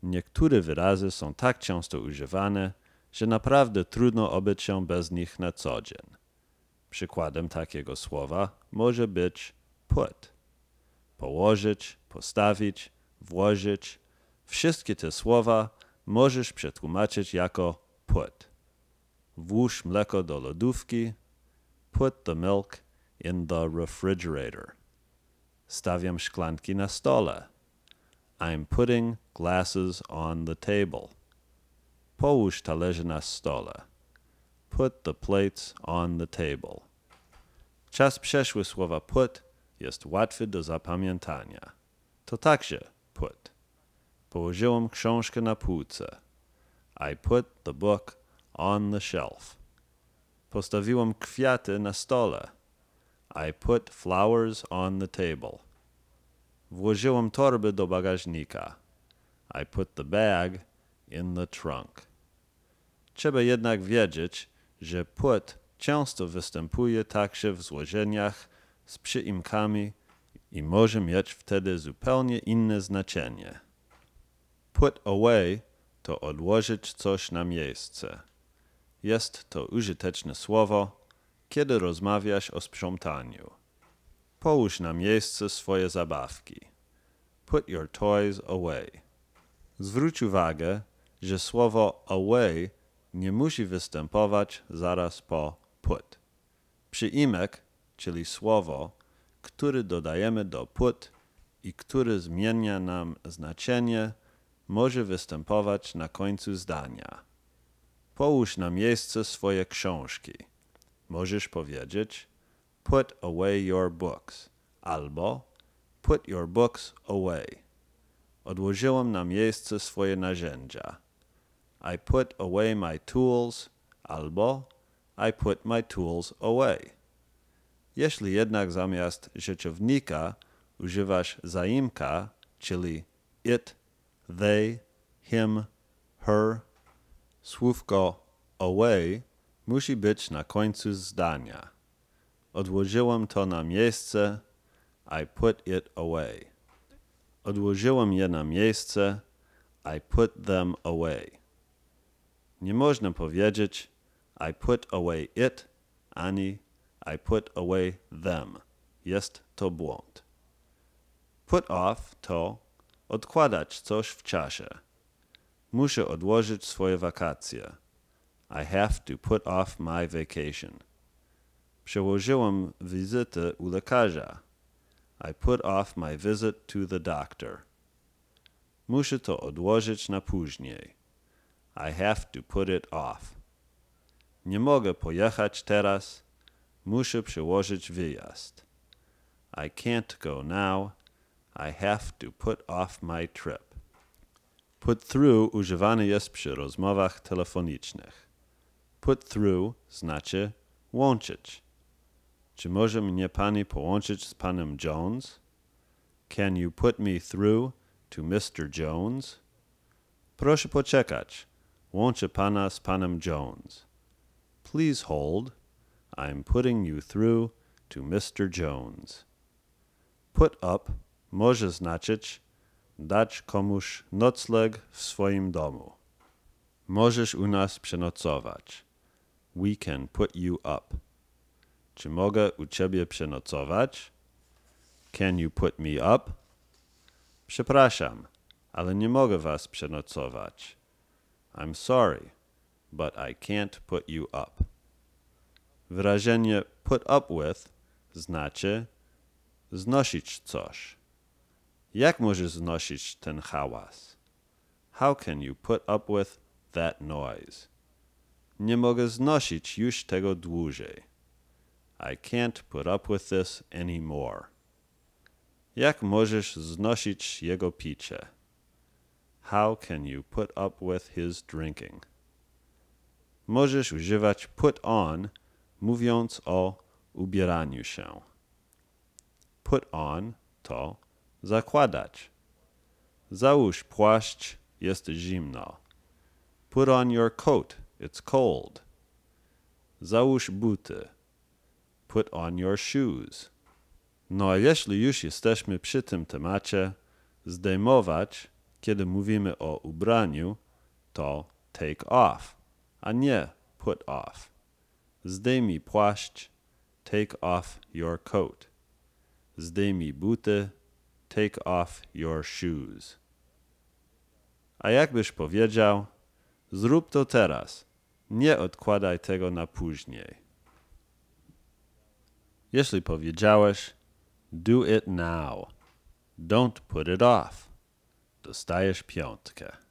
Niektóre wyrazy są tak często używane, że naprawdę trudno obyć się bez nich na co dzień. Przykładem takiego słowa może być put. Położyć, postawić, włożyć. Wszystkie te słowa możesz przetłumaczyć jako put. Włóż mleko do lodówki. Put the milk in the refrigerator. Stawiam szklanki na stole. I'm putting glasses on the table. Połóż talerze na stole. Put the plates on the table. Czas przeszły słowa put jest łatwy do zapamiętania. To także put. Położyłem książkę na półce. I put the book on the shelf. Postawiłem kwiaty na stole. I put flowers on the table. Włożyłem torby do bagażnika. I put the bag in the trunk. Trzeba jednak wiedzieć, że put często występuje także w złożeniach z przyimkami i może mieć wtedy zupełnie inne znaczenie. Put away to odłożyć coś na miejsce. Jest to użyteczne słowo, kiedy rozmawiasz o sprzątaniu. Połóż na miejsce swoje zabawki. Put your toys away. Zwróć uwagę, że słowo away nie musi występować zaraz po put. Przyimek, czyli słowo, które dodajemy do put i które zmienia nam znaczenie, może występować na końcu zdania. Połóż na miejsce swoje książki. Możesz powiedzieć put away your books albo put your books away. Odłożyłem na miejsce swoje narzędzia. I put away my tools albo I put my tools away. Jeśli jednak zamiast rzeczownika używasz zaimka, czyli it, they, him, her, słówko away musi być na końcu zdania. Odłożyłem to na miejsce. I put it away. Odłożyłem je na miejsce. I put them away. Nie można powiedzieć I put away it ani I put away them. Jest to błąd. Put off to odkładać coś w czasie. Muszę odłożyć swoje wakacje. I have to put off my vacation. Przełożyłem wizytę u lekarza. I put off my visit to the doctor. Muszę to odłożyć na później. I have to put it off. Nie mogę pojechać teraz. Muszę przełożyć wyjazd. I can't go now. I have to put off my trip. Put through używany jest przy rozmowach telefonicznych. Put through znaczy łączyć. Czy może mnie pani połączyć z panem Jones? Can you put me through to Mr. Jones? Proszę poczekać. Łączę pana z panem Jones. Please hold. I'm putting you through to Mr. Jones. Put up może znaczyć dać komuś nocleg w swoim domu. Możesz u nas przenocować. We can put you up. Czy mogę u ciebie przenocować? Can you put me up? Przepraszam, ale nie mogę was przenocować. I'm sorry, but I can't put you up. Wyrażenie put up with znaczy znosić coś. Jak możesz znosić ten hałas? How can you put up with that noise? Nie mogę znosić już tego dłużej. I can't put up with this anymore. Jak możesz znosić jego picie? How can you put up with his drinking? Możesz używać put on, mówiąc o ubieraniu się. Put on to zakładać. Załóż płaszcz, jest zimno. Put on your coat, it's cold. Załóż buty. Put on your shoes. No a jeśli już jesteśmy przy tym temacie, zdejmować Kiedy mówimy o ubraniu, to take off, a nie put off. Zdejmij płaszcz, take off your coat. Zdejmij buty, take off your shoes. A jakbyś powiedział, zrób to teraz, nie odkładaj tego na później. Jeśli powiedziałeś, do it now, don't put it off, dostajesz 5.